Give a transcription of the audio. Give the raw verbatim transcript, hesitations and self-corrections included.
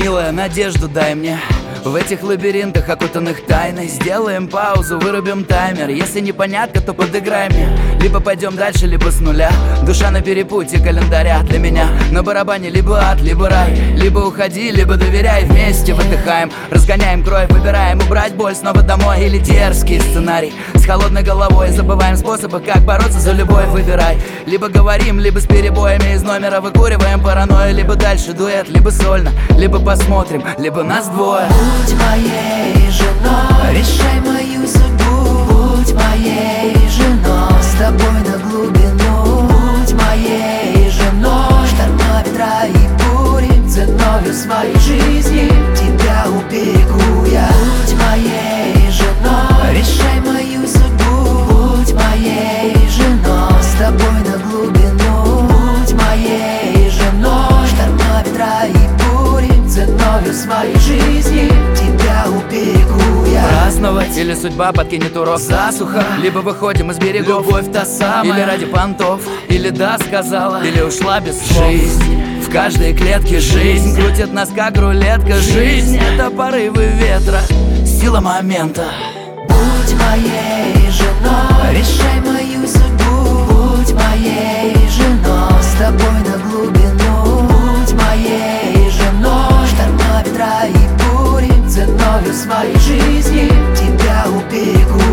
Милая, надежду дай мне. В этих лабиринтах, окутанных тайной, сделаем паузу, вырубим таймер. Если непонятно, то подыграй мне. Либо пойдем дальше, либо с нуля. Душа на перепутье календаря для меня. На барабане либо ад, либо рай. Либо уходи, либо доверяй. Вместе выдыхаем, разгоняем кровь, выбираем убрать боль снова домой. Или дерзкий сценарий с холодной головой. Забываем способы, как бороться за любовь. Выбирай, либо говорим, либо с перебоями из номера выкуриваем паранойю. Либо дальше дуэт, либо сольно, либо посмотрим, либо нас двое. Будь моей женой, решай мою судьбу. Будь моей женой, с тобой на глубину. Будь моей женой, шторма, ветра и бури, ценою своей жизни тебя уберегу я. Будь моей женой, решай мою судьбу. Будь моей женой, с тобой на глубину. Будь моей женой, шторма, ветра и бури, ценою своей жизни тебя уберегу я. Праздновать или судьба подкинет урок засуха. Либо выходим из берегов, любовь та самая. Или ради понтов, или да сказала, или ушла без слов. Жизнь, в каждой клетке жизнь крутит нас как рулетка. Жизнь — это порывы ветра, сила момента. Будь моей женой, решай мою судьбу. Будь моей женой, с тобой на глубину. Будь моей женой, шторма, ветра и бури, ценою своей жизни тебя уберегу